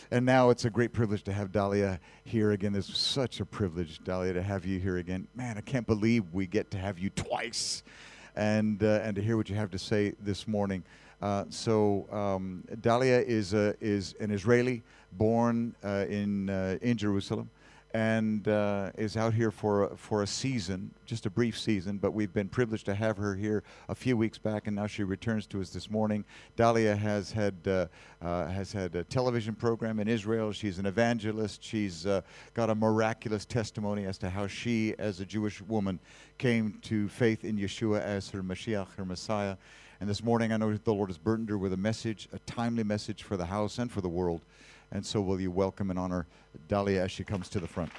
And now it's a great privilege to have Dalia here again. It's such a privilege, Dalia, to have you here again. Man, I can't believe we get to have you twice, and to hear what you have to say this morning. Dalia is an Israeli born in Jerusalem, and is out here for a season, just a brief season, but we've been privileged to have her here a few weeks back, and now she returns to us this morning. Dalia has had a television program in Israel. She's an evangelist. She's got a miraculous testimony as to how she, as a Jewish woman, came to faith in Yeshua as her Mashiach, her Messiah. And this morning, I know the Lord has burdened her with a message, a timely message for the house and for the world. And so will you welcome and honor Dalia as she comes to the front.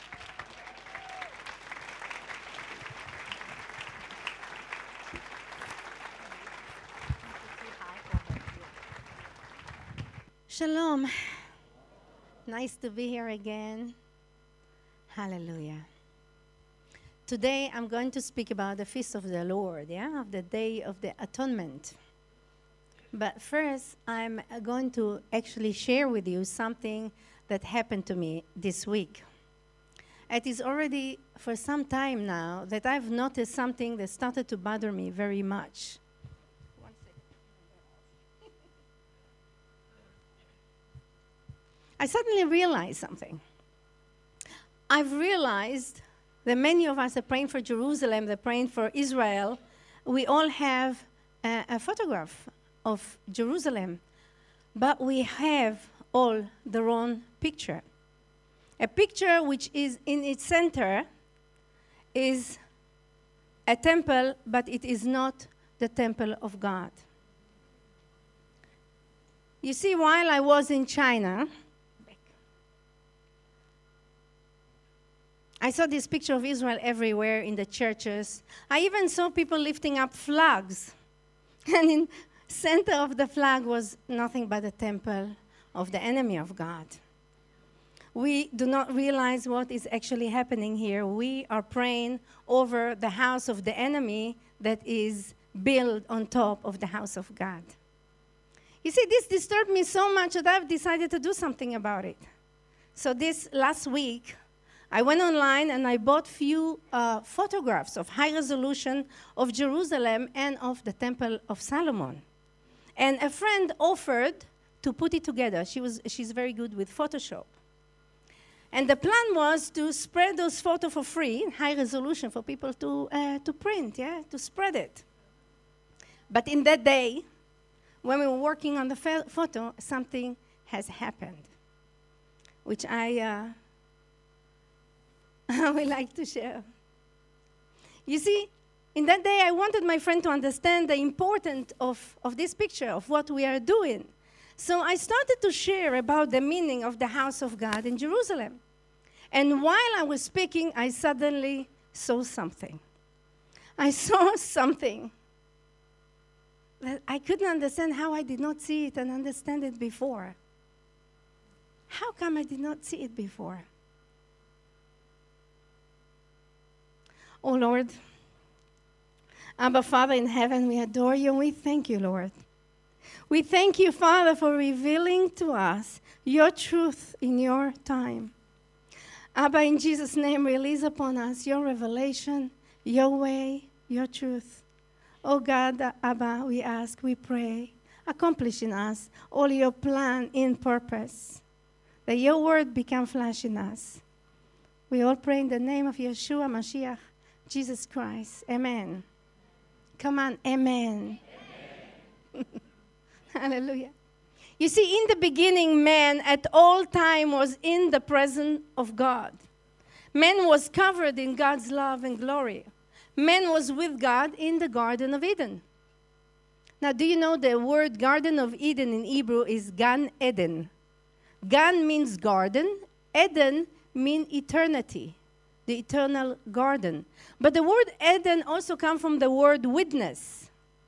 Shalom. Nice to be here again. Hallelujah. Today I'm going to speak about the Feast of the Lord, of the Day of the Atonement. But first, I'm going to actually share with you something that happened to me this week. It is already for some time now that I've noticed something that started to bother me very much. One second. I suddenly realized something. I've realized that many of us are praying for Jerusalem, they're praying for Israel. We all have a photograph of Jerusalem, but we have all the wrong picture. A picture which is in its center is a temple, but it is not the temple of God. You see, while I was in China, I saw this picture of Israel everywhere in the churches. I even saw people lifting up flags. And in center of the flag was nothing but the temple of the enemy of God. We do not realize what is actually happening here. We are praying over the house of the enemy that is built on top of the house of God. You see, this disturbed me so much that I've decided to do something about it. So this last week, I went online and I bought few photographs of high resolution of Jerusalem and of the Temple of Solomon. And a friend offered to put it together. She's very good with Photoshop. And the plan was to spread those photos for free, in high resolution, for people to print, to spread it. But in that day, when we were working on the photo, something has happened, which I would like to share. You see, in that day, I wanted my friend to understand the importance of this picture, of what we are doing. So I started to share about the meaning of the house of God in Jerusalem. And while I was speaking, I suddenly saw something. I saw something that I couldn't understand how I did not see it and understand it before. How come I did not see it before? Oh, Lord, Abba, Father in heaven, we adore you and we thank you, Lord. We thank you, Father, for revealing to us your truth in your time. Abba, in Jesus' name, release upon us your revelation, your way, your truth. Oh God, Abba, we ask, we pray, accomplish in us all your plan in purpose, that your word become flesh in us. We all pray in the name of Yeshua Mashiach, Jesus Christ. Amen. Come on, amen. Hallelujah. You see, in the beginning, man at all time was in the presence of God. Man was covered in God's love and glory. Man was with God in the Garden of Eden. Now, do you know the word Garden of Eden in Hebrew is Gan Eden? Gan means garden. Eden means eternity, the eternal garden. But the word Eden also comes from the word witness.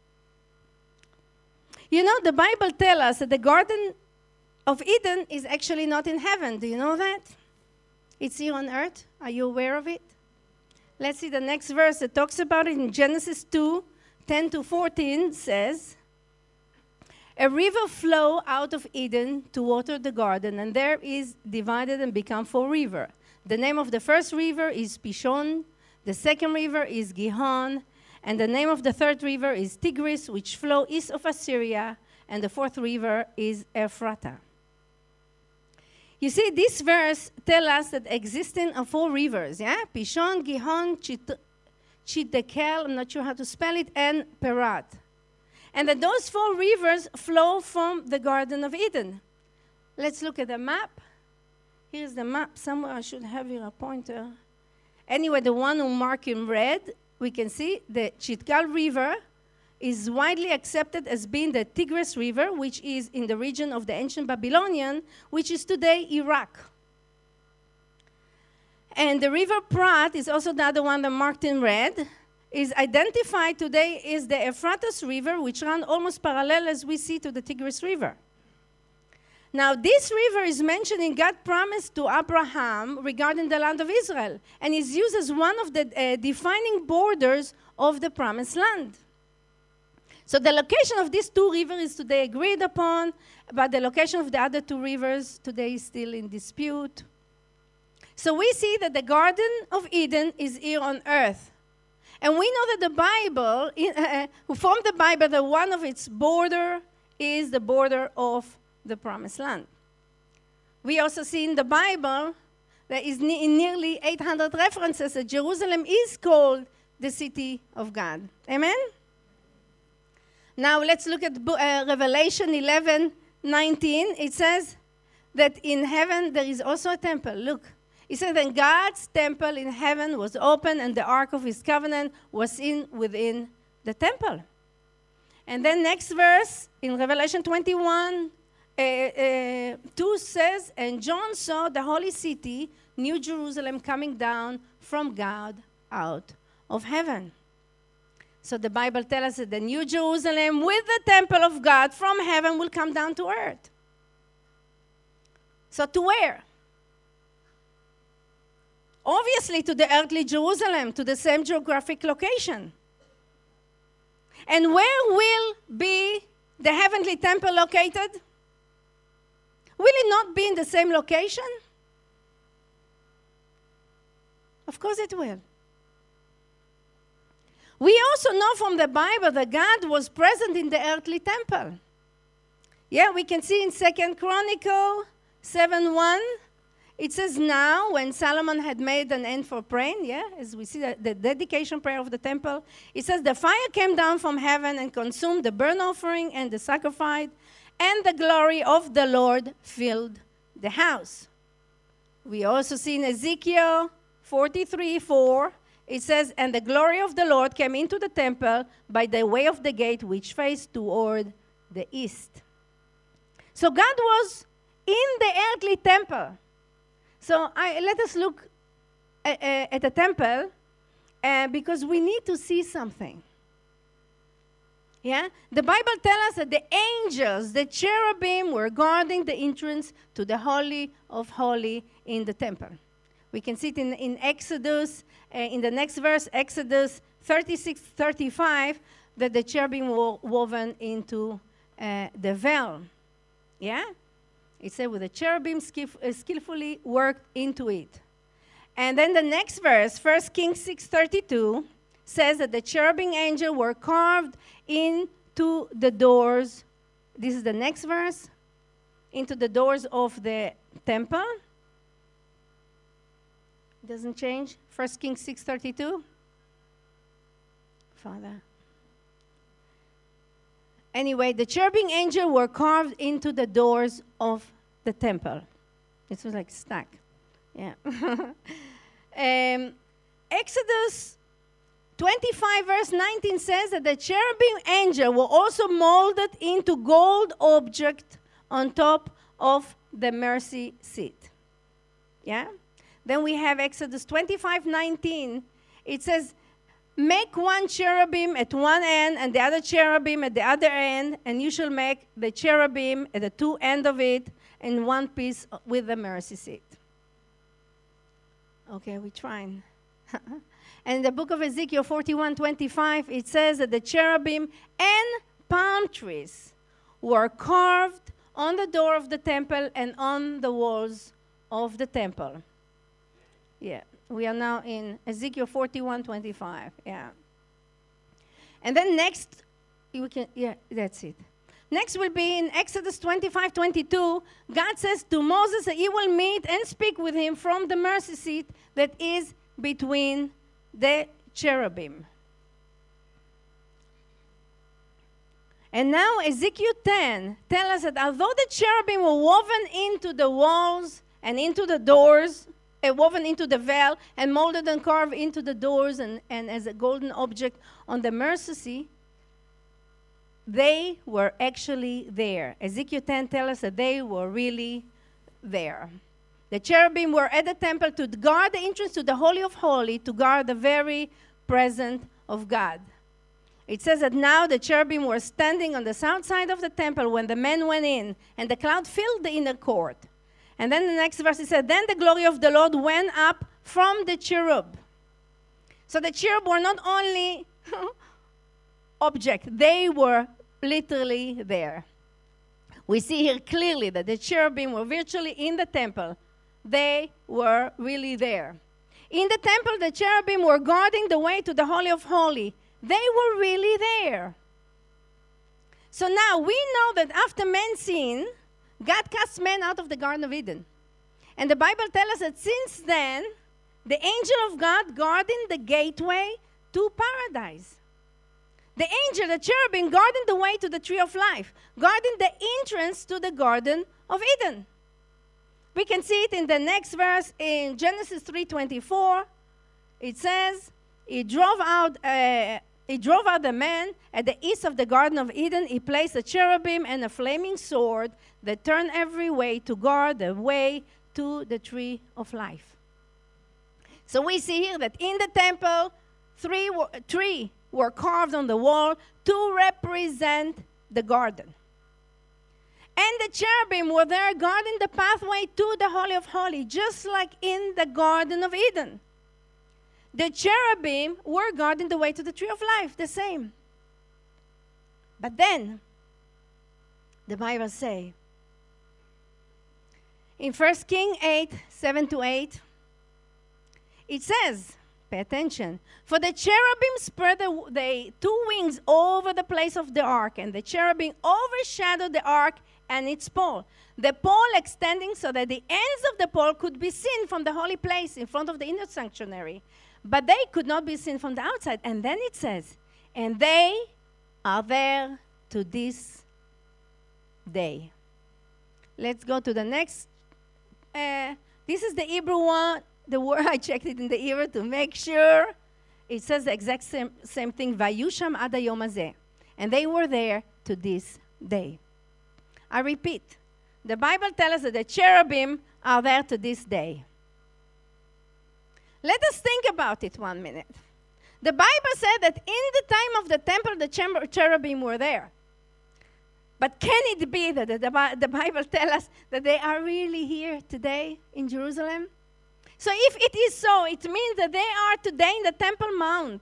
You know, the Bible tells us that the Garden of Eden is actually not in heaven. Do you know that? It's here on earth. Are you aware of it? Let's see the next verse. It talks about it in Genesis 2, 10 to 14 says, A river flow out of Eden to water the garden, and there is divided and become 4 rivers. The name of the first river is Pishon, the second river is Gihon, and the name of the third river is Tigris, which flow east of Assyria, and the fourth river is Ephrata. You see, this verse tells us that existing of 4 rivers, yeah? Pishon, Gihon, Chiddekel, I'm not sure how to spell it, and Perat. And that those 4 rivers flow from the Garden of Eden. Let's look at the map. Here's the map. Somewhere I should have here a pointer. Anyway, the one who marked in red, we can see the Chidgal River is widely accepted as being the Tigris River, which is in the region of the ancient Babylonian, which is today Iraq. And the river Prat is also the other one that marked in red, is identified today as the Euphrates River, which runs almost parallel as we see to the Tigris River. Now, this river is mentioned in God's promise to Abraham regarding the land of Israel, and is used as one of the defining borders of the promised land. So the location of these 2 rivers is today agreed upon, but the location of the other 2 rivers today is still in dispute. So we see that the Garden of Eden is here on earth. And we know that the Bible, who formed the Bible, that one of its border is the border of the Promised Land. We also see in the Bible that is in nearly 800 references that Jerusalem is called the city of God. Amen? Now let's look at Revelation 11:19. It says that in heaven there is also a temple. Look. It says that God's temple in heaven was open, and the ark of his covenant was within the temple. And then next verse in Revelation 21, 2 says, and John saw the holy city, New Jerusalem, coming down from God out of heaven. So the Bible tells us that the New Jerusalem with the temple of God from heaven will come down to earth. So to where? Obviously to the earthly Jerusalem, to the same geographic location. And where will be the heavenly temple located? Will it not be in the same location? Of course it will. We also know from the Bible that God was present in the earthly temple. Yeah, we can see in 2 Chronicles 7:1. It says, now, when Solomon had made an end for praying, yeah, as we see the dedication prayer of the temple, it says, the fire came down from heaven and consumed the burnt offering and the sacrifice, and the glory of the Lord filled the house. We also see in Ezekiel 43:4, it says, and the glory of the Lord came into the temple by the way of the gate which faced toward the east. So God was in the earthly temple. So let us look at the temple because we need to see something. Yeah? The Bible tells us that the angels, the cherubim, were guarding the entrance to the Holy of Holies in the temple. We can see it in Exodus, in the next verse, Exodus 36:35, that the cherubim were woven into the veil. Yeah? It said, with the cherubim skillfully worked into it. And then the next verse, 1 Kings 6:32, says that the cherubim angel were carved into the doors. This is the next verse. Into the doors of the temple. It doesn't change. 1 Kings 6:32. Father. Anyway, the cherubim angel were carved into the doors of the temple. It was like stuck. Yeah. Exodus 25 verse 19 says that the cherubim angel were also molded into gold object on top of the mercy seat. Yeah? Then we have Exodus 25:19. It says, make one cherubim at one end and the other cherubim at the other end, and you shall make the cherubim at the 2 ends of it in one piece with the mercy seat. Okay, we're trying. And in the book of Ezekiel 41:25, it says that the cherubim and palm trees were carved on the door of the temple and on the walls of the temple. Yeah, we are now in Ezekiel 41:25. Yeah. And then next, that's it. Next will be in Exodus 25:22. God says to Moses that he will meet and speak with him from the mercy seat that is between the cherubim. And now Ezekiel 10 tells us that although the cherubim were woven into the walls and into the doors, woven into the veil and molded and carved into the doors and as a golden object on the mercy seat, they were actually there. Ezekiel 10 tells us that they were really there. The cherubim were at the temple to guard the entrance to the Holy of Holies, to guard the very presence of God. It says that now the cherubim were standing on the south side of the temple when the men went in, and the cloud filled the inner court. And then the next verse, it said, then the glory of the Lord went up from the cherub. So the cherub were not only object, they were literally there. We see here clearly that the cherubim were virtually in the temple. They were really there. In the temple, the cherubim were guarding the way to the Holy of Holies. They were really there. So now we know that after man sinned, God cast man out of the Garden of Eden. And the Bible tells us that since then, the angel of God guarding the gateway to paradise. The angel, the cherubim, guarding the way to the tree of life, guarding the entrance to the Garden of Eden. We can see it in the next verse in Genesis 3:24. It says, He drove out the man at the east of the Garden of Eden. He placed a cherubim and a flaming sword that turned every way to guard the way to the tree of life. So we see here that in the temple, three were carved on the wall to represent the garden. And the cherubim were there guarding the pathway to the Holy of Holies, just like in the Garden of Eden. The cherubim were guarding the way to the tree of life, the same. But then, the Bible says, in 1 Kings 8:7-8, it says, pay attention, for the cherubim spread the two wings over the place of the ark, and the cherubim overshadowed the ark and its pole. The pole extending so that the ends of the pole could be seen from the holy place in front of the inner sanctuary. But they could not be seen from the outside. And then it says, and they are there to this day. Let's go to the next. This is the Hebrew one. The word, I checked it in the Hebrew to make sure. It says the exact same thing. Vayusham ad hayom hazeh. And they were there to this day. I repeat. The Bible tells us that the cherubim are there to this day. Let us think about it 1 minute. The Bible said that in the time of the temple, the cherubim were there. But can it be that the Bible tells us that they are really here today in Jerusalem? So if it is so, it means that they are today in the Temple Mount.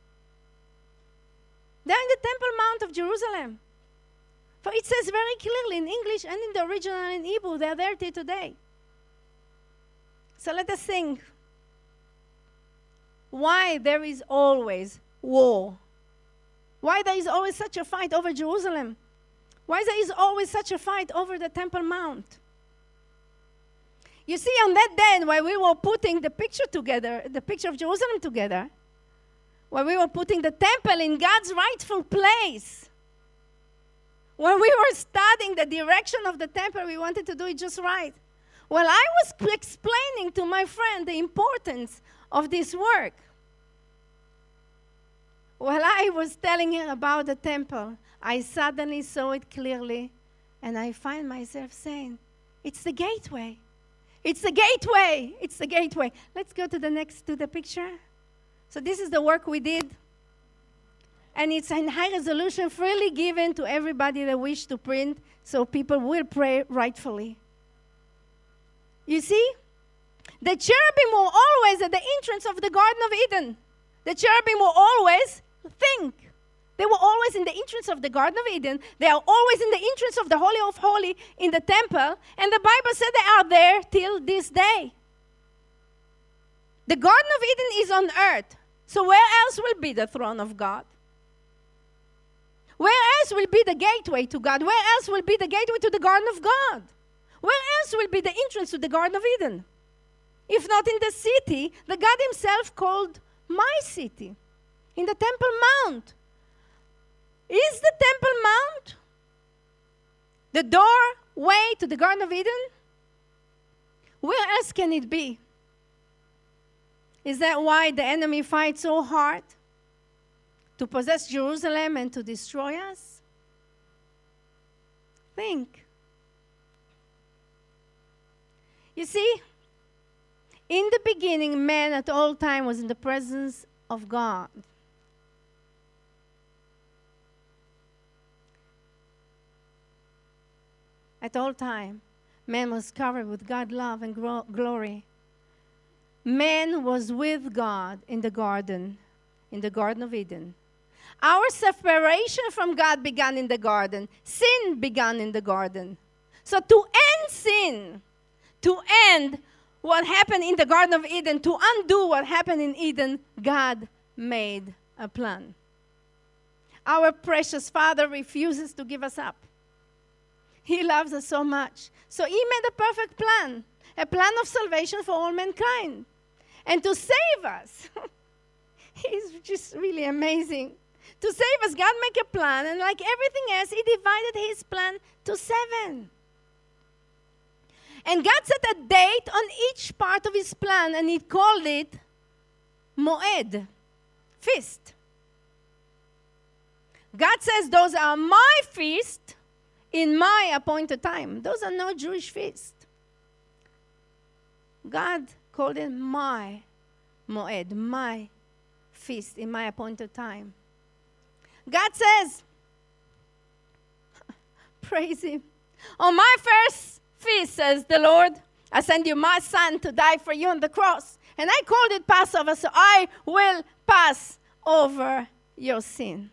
They're in the Temple Mount of Jerusalem. For it says very clearly in English and in the original in Hebrew, they're there till today. So let us think. Why there is always war? Why there is always such a fight over Jerusalem? Why there is always such a fight over the Temple Mount? You see, on that day, when we were putting the picture together, the picture of Jerusalem together, when we were putting the temple in God's rightful place, when we were studying the direction of the temple, we wanted to do it just right. Well, I was explaining to my friend the importance of this work. While I was telling her about the temple, I suddenly saw it clearly, and I find myself saying, it's the gateway. It's the gateway. It's the gateway. Let's go to the picture. So this is the work we did. And it's in high resolution, freely given to everybody that wish to print, so people will pray rightfully. You see? The cherubim were always at the entrance of the Garden of Eden. The cherubim will always think. They were always in the entrance of the Garden of Eden. They are always in the entrance of the Holy of Holies in the temple. And the Bible said they are there till this day. The Garden of Eden is on earth. So where else will be the throne of God? Where else will be the gateway to God? Where else will be the gateway to the Garden of God? Where else will be the entrance to the Garden of Eden? If not in the city that God himself called my city, in the Temple Mount. Is the Temple Mount the doorway to the Garden of Eden? Where else can it be? Is that why the enemy fights so hard to possess Jerusalem and to destroy us? Think. You see, in the beginning, man at all time was in the presence of God. At all time, man was covered with God's love and glory. Man was with God in the Garden of Eden. Our separation from God began in the garden. Sin began in the garden. So to end sin, to end what happened in the Garden of Eden, to undo what happened in Eden, God made a plan. Our precious Father refuses to give us up. He loves us so much. So he made a perfect plan, a plan of salvation for all mankind. And to save us, he's just really amazing. To save us, God made a plan, and like everything else, he divided his plan to 7. And God set a date on each part of his plan, and he called it Moed, feast. God says, those are my feast in my appointed time. Those are no Jewish feast. God called it my Moed, my feast in my appointed time. God says, praise him. On my first feast, says the Lord, I send you my son to die for you on the cross. And I called it Passover, so I will pass over your sin.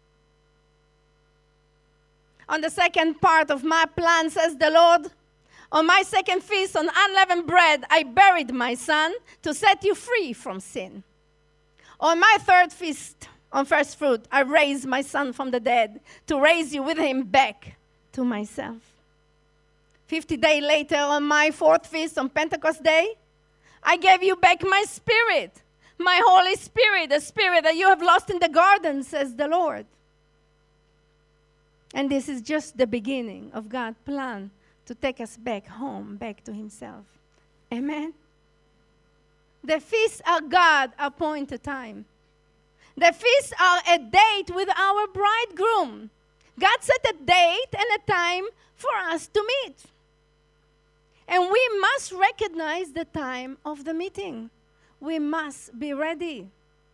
On the second part of my plan, says the Lord, on my second feast on unleavened bread, I buried my son to set you free from sin. On my third feast on first fruit, I raised my son from the dead to raise you with him back to myself. 50 days later, on my fourth feast on Pentecost Day, I gave you back my spirit, my Holy Spirit, the spirit that you have lost in the garden, says the Lord. And this is just the beginning of God's plan to take us back home, back to himself. Amen? The feasts are God-appointed time. The feasts are a date with our bridegroom. God set a date and a time for us to meet. And we must recognize the time of the meeting. We must be ready.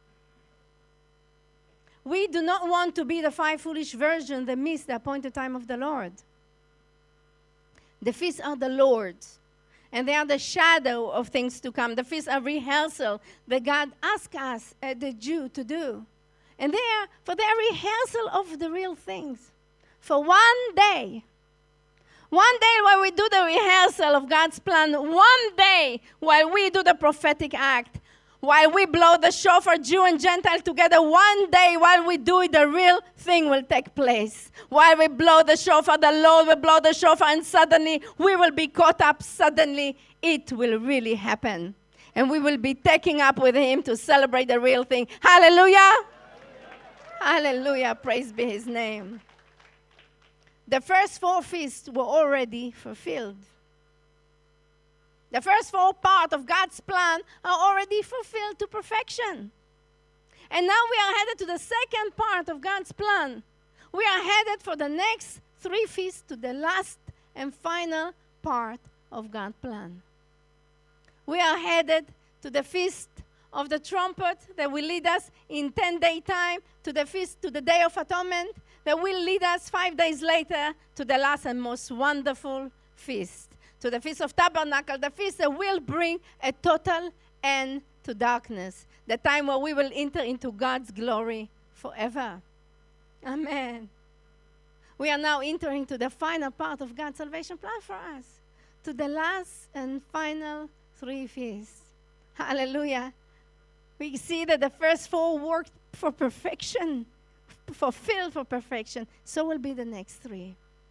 We do not want to be the 5 foolish virgins that miss the appointed time of the Lord. The feasts are the Lord's, and they are the shadow of things to come. The feasts are rehearsal that God asked us, the Jew, to do. And they are for the rehearsal of the real things. For one day while we do the rehearsal of God's plan, one day while we do the prophetic act, while we blow the shofar, Jew and Gentile together, one day while we do it, the real thing will take place. While we blow the shofar, the Lord will blow the shofar, and suddenly we will be caught up. Suddenly it will really happen. And we will be taking up with him to celebrate the real thing. Hallelujah! Hallelujah! Praise be his name. The first 4 feasts were already fulfilled. The first 4 parts of God's plan are already fulfilled to perfection. And now we are headed to the second part of God's plan. We are headed for the next 3 feasts to the last and final part of God's plan. We are headed to the feast of the trumpet that will lead us in 10-day time, to the feast, to the Day of Atonement, that will lead us 5 days later to the last and most wonderful feast, to the Feast of Tabernacle, the feast that will bring a total end to darkness, the time where we will enter into God's glory forever. Amen. We are now entering to the final part of God's salvation plan for us, to the last and final 3 feasts. Hallelujah. We see that the first 4 worked for perfection, fulfilled for perfection. So will be the next 3.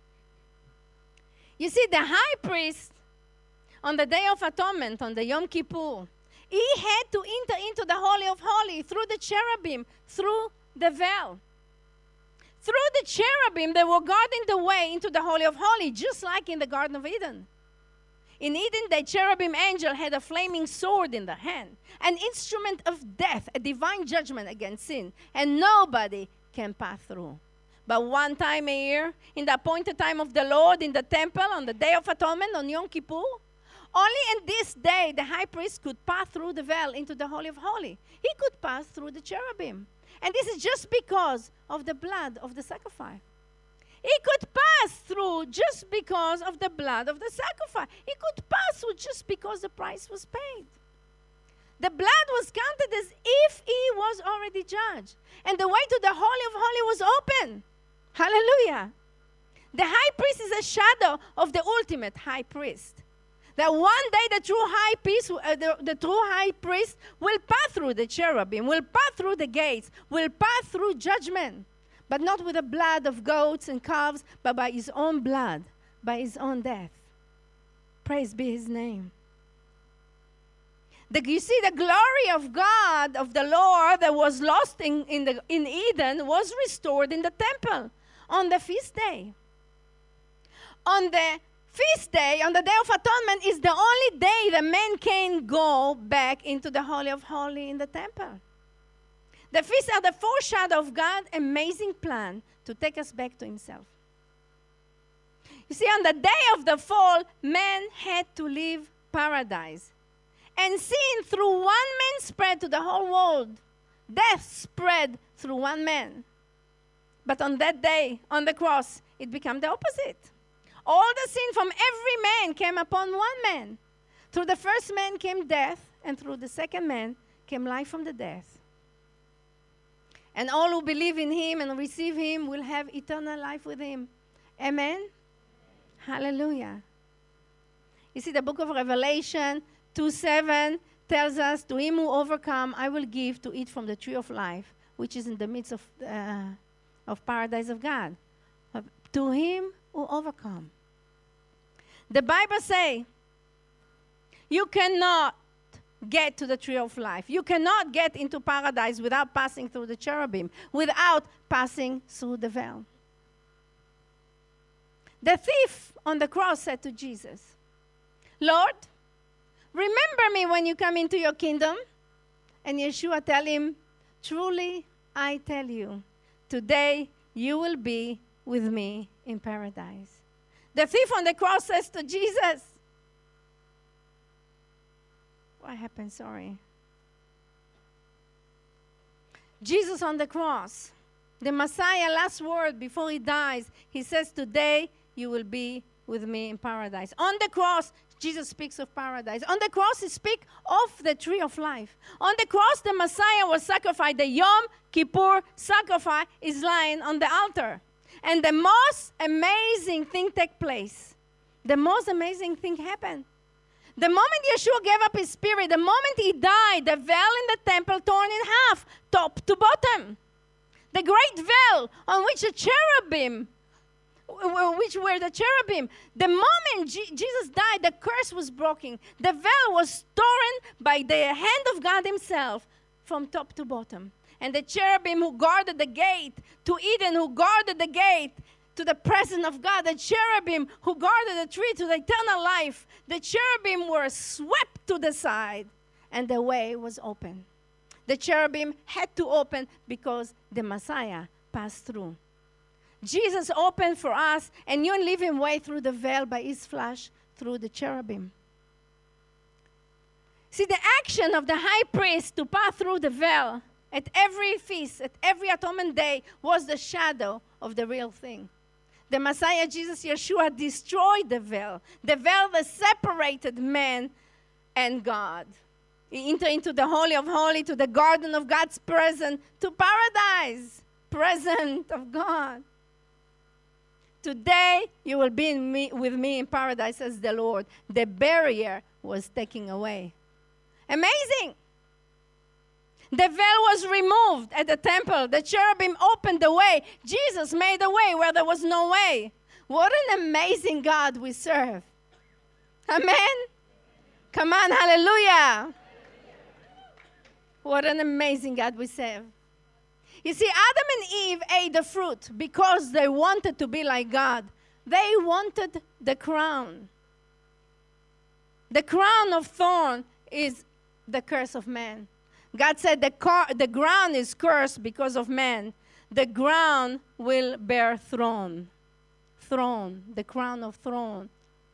You see, the high priest, on the Day of Atonement, on the Yom Kippur, he had to enter into the Holy of Holies through the cherubim, through the veil. Through the cherubim, they were guarding the way into the Holy of Holies, just like in the Garden of Eden. In Eden, the cherubim angel had a flaming sword in the hand, an instrument of death, a divine judgment against sin, and nobody can pass through. But one time a year, in the appointed time of the Lord, in the temple, on the Day of Atonement, on Yom Kippur, only in this day the high priest could pass through the veil into the Holy of Holies. He could pass through the cherubim. And this is just because of the blood of the sacrifice. He could pass through just because of the blood of the sacrifice. He could pass through just because the price was paid. The blood was counted as if he was already judged. And the way to the Holy of Holies was open. Hallelujah. The high priest is a shadow of the ultimate high priest. That one day the true high priest will pass through the cherubim, will pass through the gates, will pass through judgment. But not with the blood of goats and calves, but by his own blood, by his own death. Praise be his name. You see, the glory of God, of the Lord, that was lost in Eden, was restored in the temple on the feast day. On the feast day, on the Day of Atonement, is the only day the man can go back into the Holy of Holies in the temple. The feasts are the foreshadow of God's amazing plan to take us back to himself. You see, on the day of the fall, man had to leave paradise. And sin through one man spread to the whole world. Death spread through one man. But on that day, on the cross, it became the opposite. All the sin from every man came upon one man. Through the first man came death, and through the second man came life from the death. And all who believe in him and receive him will have eternal life with him. Amen? Hallelujah. You see, the book of Revelation 2:7 tells us, to him who overcome, I will give to eat from the tree of life, which is in the midst of paradise of God. To him who overcome. The Bible says, you cannot get to the tree of life. You cannot get into paradise without passing through the cherubim, without passing through the veil. The thief on the cross said to Jesus, Lord, remember me when you come into your kingdom. And Yeshua tell him, truly I tell you, today you will be with me in paradise. The thief on the cross says to Jesus, what happened? Sorry. Jesus on the cross, the Messiah, last word before he dies, he says, today you will be with me in paradise. On the cross, Jesus speaks of paradise. On the cross, he speaks of the tree of life. On the cross, the Messiah was sacrificed. The Yom Kippur sacrifice is lying on the altar. And the most amazing thing took place. The most amazing thing happened. The moment Yeshua gave up his spirit, the moment he died, the veil in the temple torn in half, top to bottom. The great veil on which the cherubim, which were the cherubim, the moment Jesus died, the curse was broken. The veil was torn by the hand of God himself from top to bottom. And the cherubim who guarded the gate to Eden, who guarded the gate to the presence of God, the cherubim who guarded the tree to the eternal life, the cherubim were swept to the side, and the way was open. The cherubim had to open because the Messiah passed through. Jesus opened for us, and you live him way through the veil by his flesh, through the cherubim. See, the action of the high priest to pass through the veil at every feast, at every atonement day, was the shadow of the real thing. The Messiah, Jesus, Yeshua, destroyed the veil that separated man and God. He entered into the Holy of Holies, to the garden of God's presence, to paradise. presence of God. Today you will be with me in paradise, says the Lord. The barrier was taken away. Amazing. The veil was removed at the temple. The cherubim opened the way. Jesus made a way where there was no way. What an amazing God we serve. Amen? Come on, hallelujah. What an amazing God we serve. You see, Adam and Eve ate the fruit because they wanted to be like God. They wanted the crown. The crown of thorn is the curse of man. God said the ground is cursed because of man. The ground will bear thorn. Throne, the crown of thorn.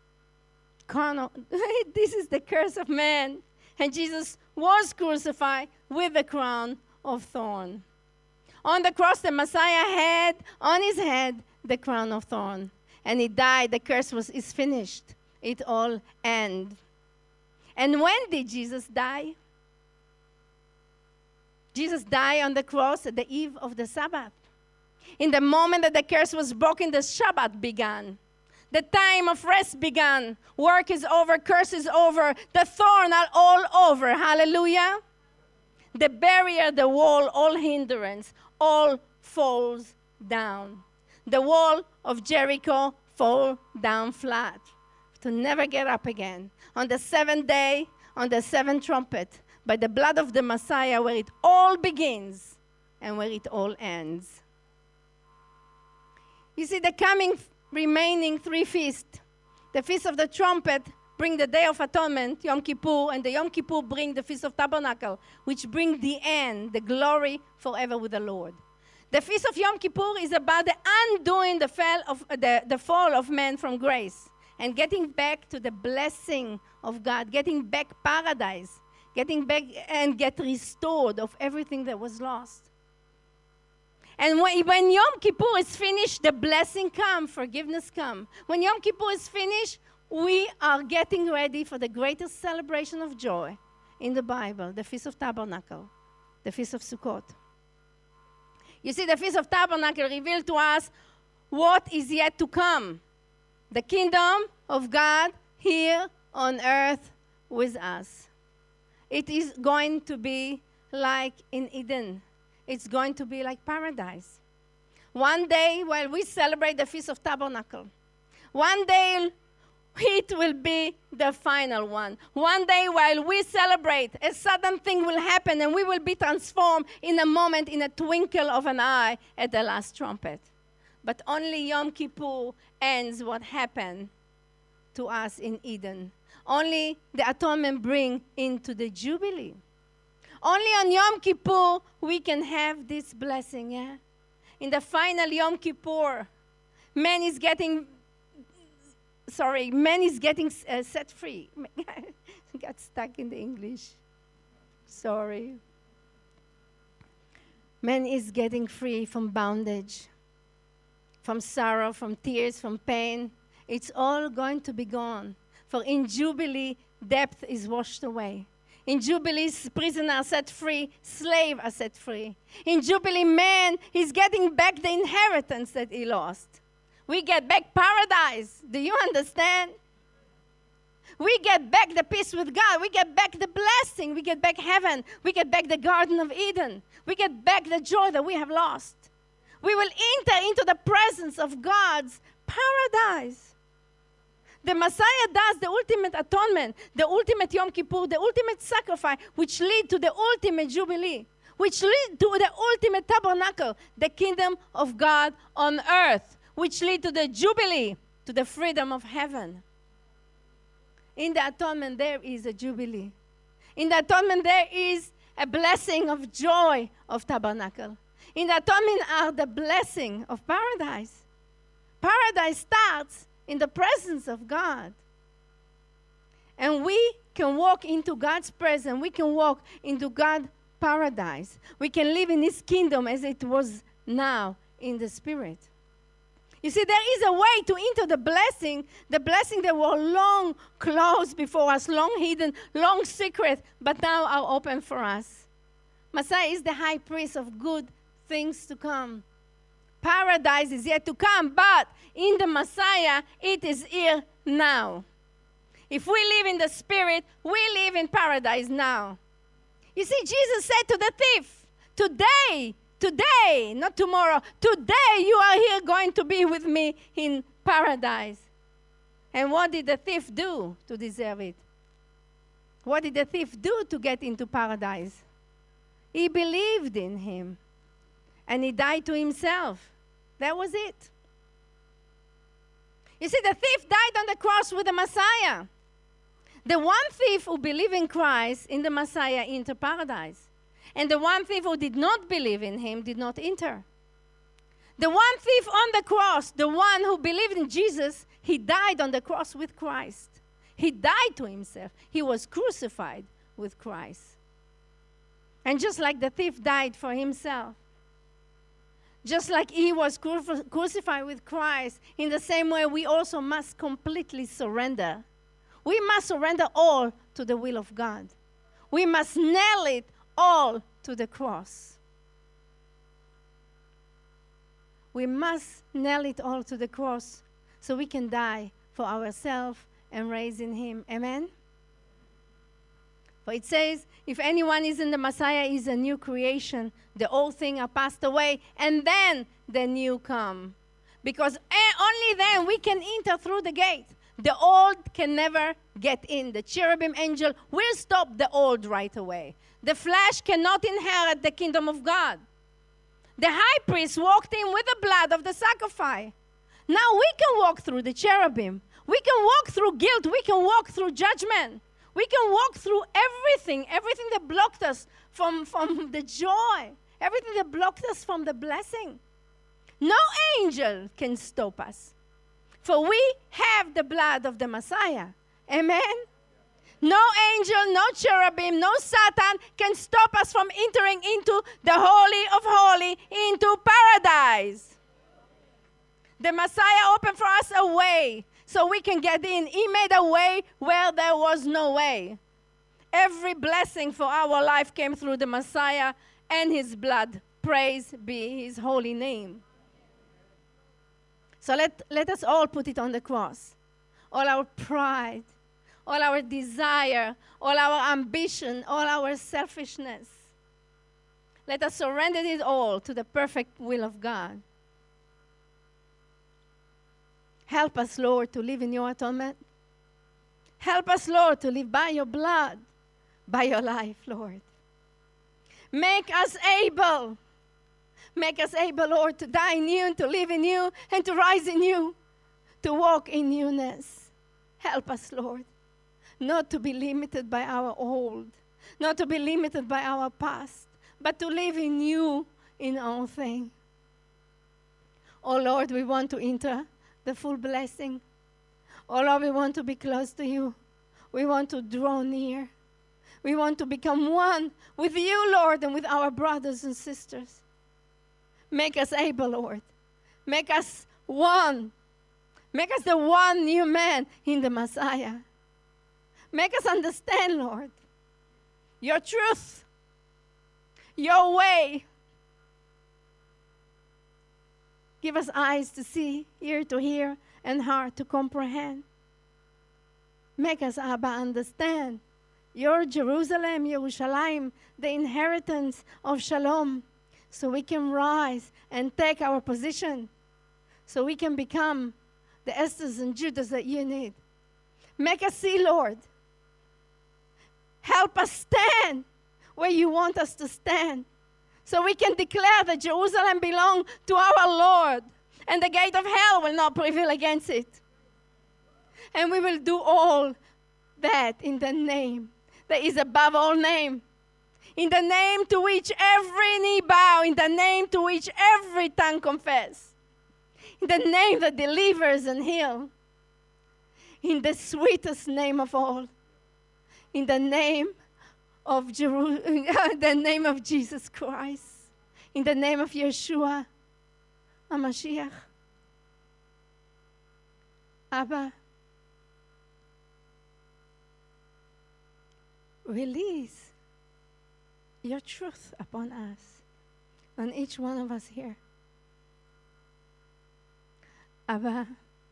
This is the curse of man. And Jesus was crucified with the crown of thorn. On the cross, the Messiah had on his head the crown of thorn. And he died. The curse is finished. It all ends. And when did Jesus die? Jesus died on the cross at the eve of the Sabbath. In the moment that the curse was broken, the Shabbat began. The time of rest began. Work is over, curse is over, the thorn are all over. Hallelujah. The barrier, the wall, all hindrance, all falls down. The wall of Jericho fall down flat to never get up again. On the seventh day, on the seventh trumpet, by the blood of the Messiah, where it all begins and where it all ends. You see, the coming remaining three feasts, the Feast of the Trumpet bring the Day of Atonement, Yom Kippur, and the Yom Kippur bring the Feast of Tabernacle, which bring the end, the glory forever with the Lord. The Feast of Yom Kippur is about the undoing the fall of man from grace and getting back to the blessing of God, getting back paradise, getting back and get restored of everything that was lost. And when Yom Kippur is finished, the blessing comes, forgiveness comes. When Yom Kippur is finished, we are getting ready for the greatest celebration of joy in the Bible, the Feast of Tabernacle, the Feast of Sukkot. You see, the Feast of Tabernacle revealed to us what is yet to come. The kingdom of God here on earth with us. It is going to be like in Eden. It's going to be like paradise. One day, while we celebrate the Feast of Tabernacle, one day it will be the final one. One day, while we celebrate, a sudden thing will happen and we will be transformed in a moment, in a twinkle of an eye at the last trumpet. But only Yom Kippur ends what happened to us in Eden. Only the atonement brings into the Jubilee. Only on Yom Kippur we can have this blessing, yeah? In the final Yom Kippur, man is getting set free. Got stuck in the English. Sorry. Man is getting free from bondage, from sorrow, from tears, from pain. It's all going to be gone. For in Jubilee, debt is washed away. In Jubilee, prisoners are set free, slaves are set free. In Jubilee, man is getting back the inheritance that he lost. We get back paradise. Do you understand? We get back the peace with God. We get back the blessing. We get back heaven. We get back the Garden of Eden. We get back the joy that we have lost. We will enter into the presence of God's paradise. The Messiah does the ultimate atonement, the ultimate Yom Kippur, the ultimate sacrifice, which lead to the ultimate Jubilee, which lead to the ultimate tabernacle, the kingdom of God on earth, which lead to the Jubilee, to the freedom of heaven. In the atonement, there is a Jubilee. In the atonement, there is a blessing of joy of tabernacle. In the atonement are the blessing of paradise. Paradise starts in the presence of God. And we can walk into God's presence. We can walk into God's paradise. We can live in His kingdom as it was now in the Spirit. You see, there is a way to enter the blessing that were long closed before us, long hidden, long secret, but now are open for us. Messiah is the high priest of good things to come. Paradise is yet to come, but in the Messiah, it is here now. If we live in the Spirit, we live in paradise now. You see, Jesus said to the thief, today, not tomorrow, today you are here going to be with me in paradise. And what did the thief do to deserve it? What did the thief do to get into paradise? He believed in him, and he died to himself. That was it. You see, the thief died on the cross with the Messiah. The one thief who believed in Christ, in the Messiah, entered paradise. And the one thief who did not believe in him did not enter. The one thief on the cross, the one who believed in Jesus, he died on the cross with Christ. He died to himself. He was crucified with Christ. And just like the thief died for himself, just like he was crucified with Christ, in the same way we also must completely surrender. We must surrender all to the will of God. We must nail it all to the cross. We must nail it all to the cross so we can die for ourselves and raise in him. Amen? For it says, if anyone is in the Messiah, is a new creation. The old things are passed away, and then the new come. Because only then we can enter through the gate. The old can never get in. The cherubim angel will stop the old right away. The flesh cannot inherit the kingdom of God. The high priest walked in with the blood of the sacrifice. Now we can walk through the cherubim. We can walk through guilt. We can walk through judgment. We can walk through everything that blocked us from the joy, everything that blocked us from the blessing. No angel can stop us, for we have the blood of the Messiah. Amen? No angel, no cherubim, no Satan can stop us from entering into the Holy of Holies, into paradise. The Messiah opened for us a way so we can get in. He made a way where there was no way. Every blessing for our life came through the Messiah and his blood. Praise be his holy name. So let us all put it on the cross. All our pride, all our desire, all our ambition, all our selfishness. Let us surrender it all to the perfect will of God. Help us, Lord, to live in your atonement. Help us, Lord, to live by your blood, by your life, Lord. Make us able, Lord, to die in you and to live in you and to rise in you, to walk in newness. Help us, Lord, not to be limited by our old, not to be limited by our past, but to live in you in all things. Oh, Lord, we want to enter the full blessing. Oh, Lord, we want to be close to you. We want to draw near. We want to become one with you, Lord, and with our brothers and sisters. Make us able, Lord. Make us one. Make us the one new man in the Messiah. Make us understand, Lord, your truth, your way. Give us eyes to see, ear to hear, and heart to comprehend. Make us, Abba, understand your Jerusalem, Yerushalayim, the inheritance of Shalom, so we can rise and take our position, so we can become the Esthers and Judahs that you need. Make us see, Lord. Help us stand where you want us to stand, so we can declare that Jerusalem belongs to our Lord, and the gate of hell will not prevail against it. And we will do all that in the name that is above all name, in the name to which every knee bow, in the name to which every tongue confess, in the name that delivers and heals, in the sweetest name of all, in the name of the name of Jesus Christ, in the name of Yeshua HaMashiach. Abba, release your truth upon us. on each one of us here. Abba,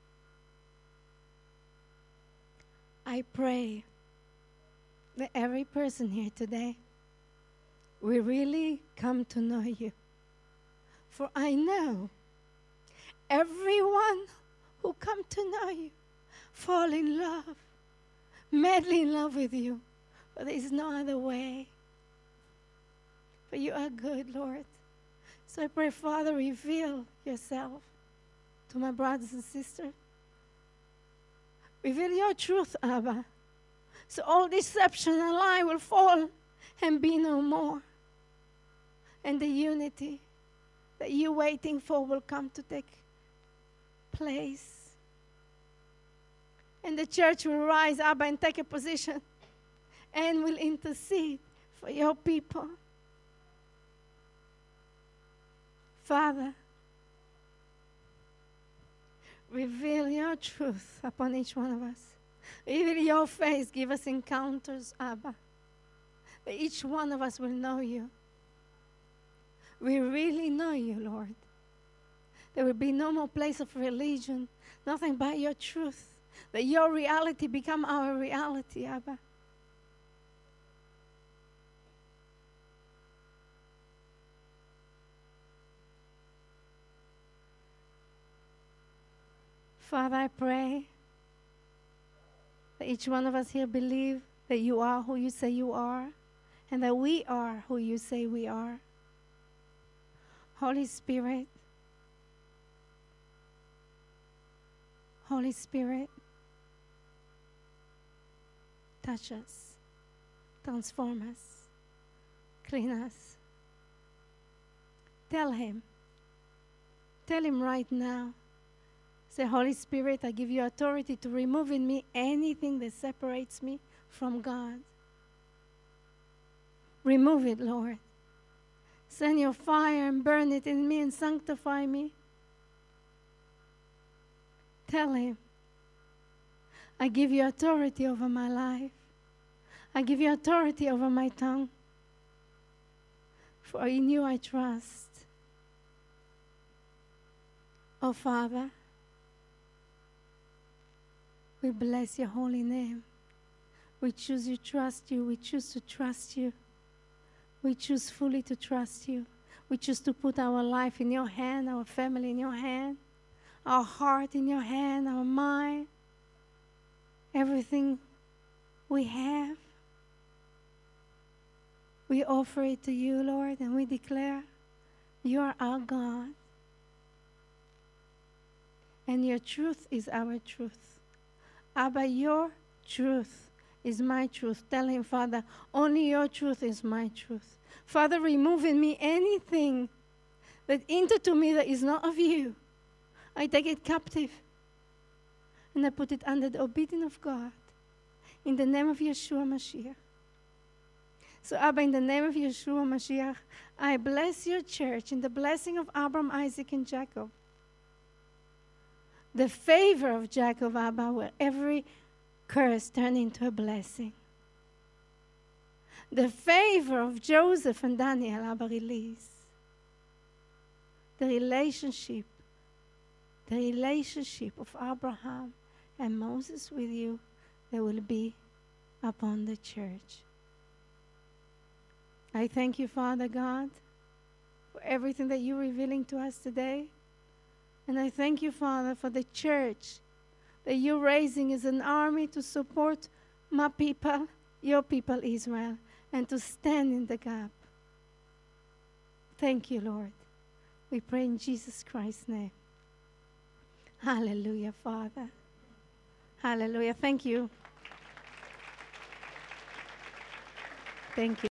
I pray that every person here today will really come to know you. For I know everyone who come to know you fall in love, madly in love with you. But there is no other way. For you are good, Lord. So I pray, Father, reveal yourself to my brothers and sisters. Reveal your truth, Abba. So all deception and lie will fall and be no more. And the unity that you're waiting for will come to take place. And the church will rise, Abba, and take a position and will intercede for your people. Father, reveal your truth upon each one of us. Reveal your face. Give us encounters, Abba. That each one of us will know you. We really know you, Lord. There will be no more place of religion, nothing but your truth. That your reality become our reality, Abba. Father, I pray that each one of us here believe that you are who you say you are, and that we are who you say we are. Holy Spirit, touch us, transform us, clean us. Tell him right now. Say, Holy Spirit, I give you authority to remove in me anything that separates me from God. Remove it, Lord. Send your fire and burn it in me and sanctify me. Tell him, I give you authority over my life. I give you authority over my tongue. For in you I trust. Oh, Father, we bless your holy name. We choose to trust you. We choose to trust you. We choose fully to trust you. We choose to put our life in your hand, our family in your hand, our heart in your hand, our mind, everything we have. We offer it to you, Lord, and we declare you are our God. And your truth is our truth. Abba, your truth is my truth. Tell him, Father, only your truth is my truth. Father, remove in me anything that entered to me that is not of you. I take it captive and I put it under the obedience of God. In the name of Yeshua Mashiach. So, Abba, in the name of Yeshua Mashiach, I bless your church in the blessing of Abraham, Isaac, and Jacob. The favor of Jacob, Abba, where every curse turned into a blessing. The favor of Joseph and Daniel, Abba, release. The relationship of Abraham and Moses with you, that will be upon the church. I thank you, Father God, for everything that you're revealing to us today. And I thank you, Father, for the church that you're raising as an army to support my people, your people, Israel, and to stand in the gap. Thank you, Lord. We pray in Jesus Christ's name. Hallelujah, Father. Hallelujah. Thank you. Thank you.